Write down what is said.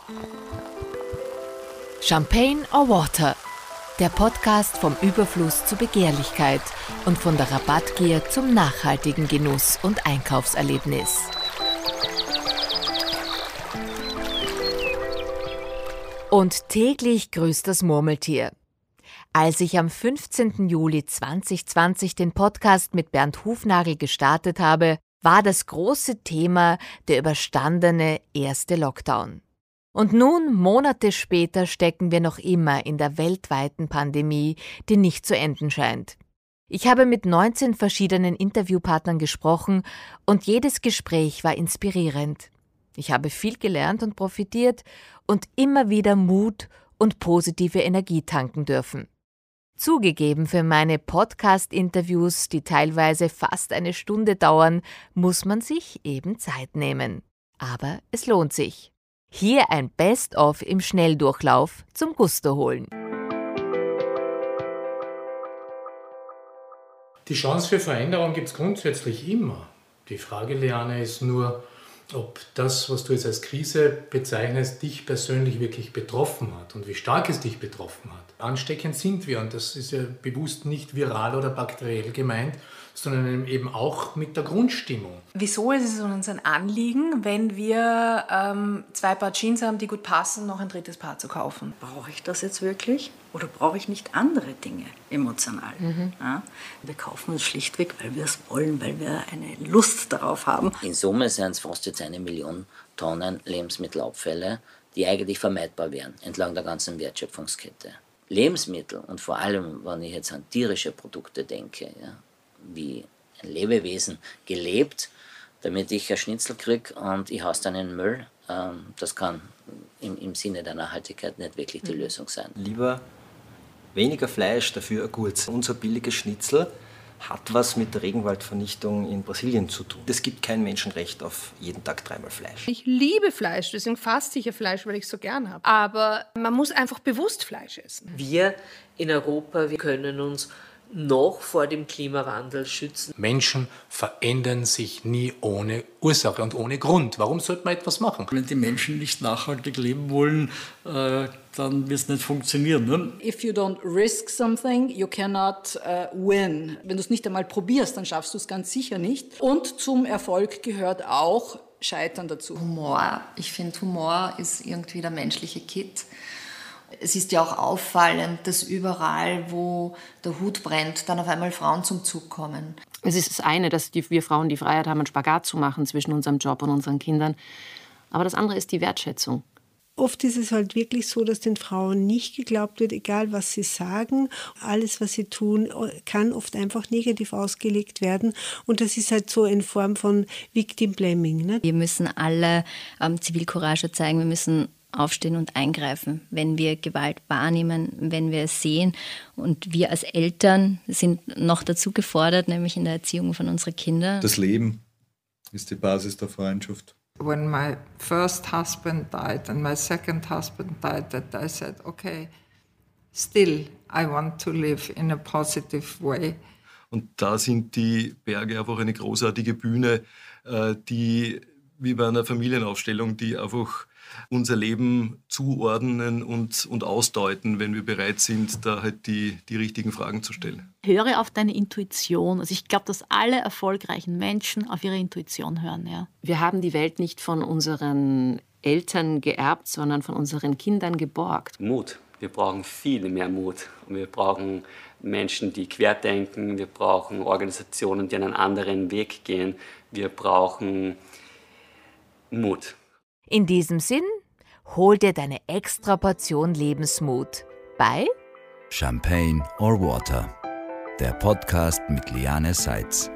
Champagne or Water, der Podcast vom Überfluss zur Begehrlichkeit und von der Rabattgier zum nachhaltigen Genuss und Einkaufserlebnis. Und täglich grüßt das Murmeltier. Als ich am 15. Juli 2020 den Podcast mit Bernd Hufnagel gestartet habe, war das große Thema der überstandene erste Lockdown. Und nun, Monate später, stecken wir noch immer in der weltweiten Pandemie, die nicht zu enden scheint. Ich habe mit 19 verschiedenen Interviewpartnern gesprochen und jedes Gespräch war inspirierend. Ich habe viel gelernt und profitiert und immer wieder Mut und positive Energie tanken dürfen. Zugegeben, für meine Podcast-Interviews, die teilweise fast eine Stunde dauern, muss man sich eben Zeit nehmen. Aber es lohnt sich. Hier ein Best-of im Schnelldurchlauf zum Gusto holen. Die Chance für Veränderung gibt es grundsätzlich immer. Die Frage, Liane, ist nur, ob das, was du jetzt als Krise bezeichnest, dich persönlich wirklich betroffen hat und wie stark es dich betroffen hat. Ansteckend sind wir, und das ist ja bewusst nicht viral oder bakteriell gemeint, sondern eben auch mit der Grundstimmung. Wieso ist es uns ein Anliegen, wenn wir 2 Paar Jeans haben, die gut passen, noch ein 3. Paar zu kaufen? Brauche ich das jetzt wirklich oder brauche ich nicht andere Dinge emotional? Ja? Wir kaufen es schlichtweg, weil wir es wollen, weil wir eine Lust darauf haben. In Summe sind es fast jetzt 1 Million Tonnen Lebensmittelabfälle, die eigentlich vermeidbar wären, entlang der ganzen Wertschöpfungskette. Lebensmittel und vor allem, wenn ich jetzt an tierische Produkte denke, ja, wie ein Lebewesen gelebt, damit ich ein Schnitzel kriege und ich haus dann in den Müll, das kann im Sinne der Nachhaltigkeit nicht wirklich die Lösung sein. Lieber weniger Fleisch, dafür ein gutes. Unser billiges Schnitzel hat was mit der Regenwaldvernichtung in Brasilien zu tun. Es gibt kein Menschenrecht auf jeden Tag 3-mal Fleisch. Ich liebe Fleisch, deswegen faste ich ja Fleisch, weil ich es so gern habe. Aber man muss einfach bewusst Fleisch essen. Wir in Europa, wir können uns noch vor dem Klimawandel schützen. Menschen verändern sich nie ohne Ursache und ohne Grund. Warum sollte man etwas machen? Wenn die Menschen nicht nachhaltig leben wollen, dann wird es nicht funktionieren. Ne? If you don't risk something, you cannot win. Wenn du es nicht einmal probierst, dann schaffst du es ganz sicher nicht. Und zum Erfolg gehört auch Scheitern dazu. Humor. Ich finde, Humor ist irgendwie der menschliche Kitt. Es ist ja auch auffallend, dass überall, wo der Hut brennt, dann auf einmal Frauen zum Zug kommen. Es ist das eine, dass wir Frauen die Freiheit haben, einen Spagat zu machen zwischen unserem Job und unseren Kindern. Aber das andere ist die Wertschätzung. Oft ist es halt wirklich so, dass den Frauen nicht geglaubt wird, egal was sie sagen. Alles, was sie tun, kann oft einfach negativ ausgelegt werden. Und das ist halt so in Form von Victim Blaming. Ne? Wir müssen alle Zivilcourage zeigen. Wir müssen aufstehen und eingreifen, wenn wir Gewalt wahrnehmen, wenn wir es sehen. Und wir als Eltern sind noch dazu gefordert, nämlich in der Erziehung von unseren Kindern. Das Leben ist die Basis der Freundschaft. When my first husband died and my second husband died, that I said, okay, still I want to live in a positive way. Und da sind die Berge einfach eine großartige Bühne, die wie bei einer Familienaufstellung, die einfach unser Leben zuordnen und ausdeuten, wenn wir bereit sind, da halt die richtigen Fragen zu stellen. Höre auf deine Intuition. Also ich glaube, dass alle erfolgreichen Menschen auf ihre Intuition hören. Ja. Wir haben die Welt nicht von unseren Eltern geerbt, sondern von unseren Kindern geborgt. Mut. Wir brauchen viel mehr Mut. Und wir brauchen Menschen, die querdenken. Wir brauchen Organisationen, die einen anderen Weg gehen. Wir brauchen Mut. In diesem Sinn, hol dir deine extra Portion Lebensmut bei Champagne or Water, der Podcast mit Liane Seitz.